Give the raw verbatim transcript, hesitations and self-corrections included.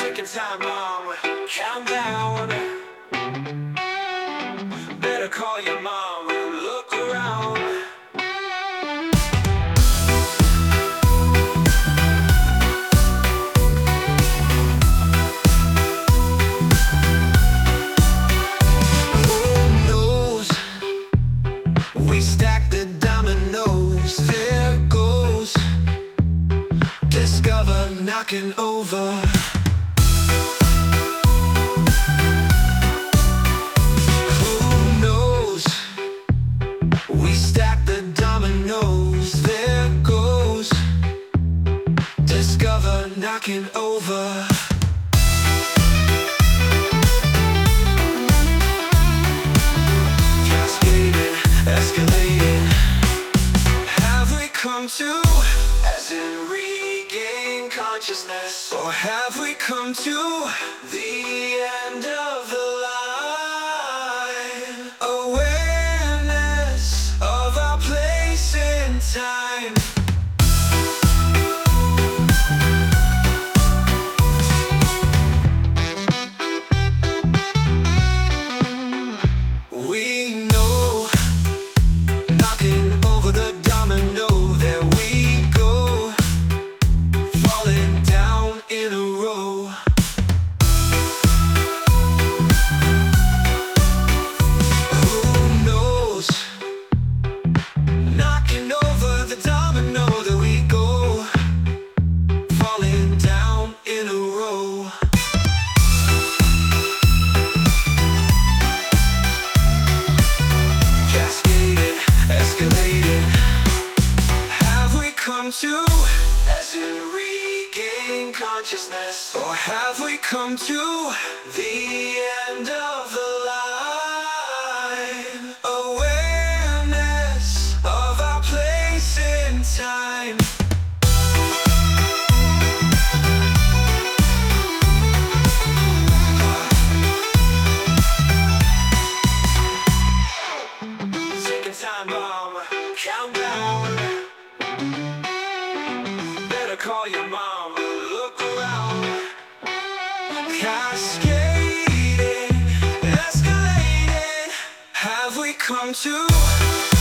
Second time, mom, countdown. Better call your mom, look around. Who knows? We stack the dominoes. There goes Discover knocking over. Who knows? We stack the dominoes. There goes Discover knocking over. Cascading, escalating. Have we come to, as in regain consciousness? Or have we come to the end of the line? Awareness of our place in time. We know, knocking over the domino, there we go, falling down in a row. Who knows? Knocking over the domino, there we go, falling down in a row. Cascading, escalating. Have we come to, as in regain consciousness? Or have we come to the end of the line? Awareness of our place in time. Second time, mom, countdown. Better call your mom, look around. Cascading, escalating. Have we come to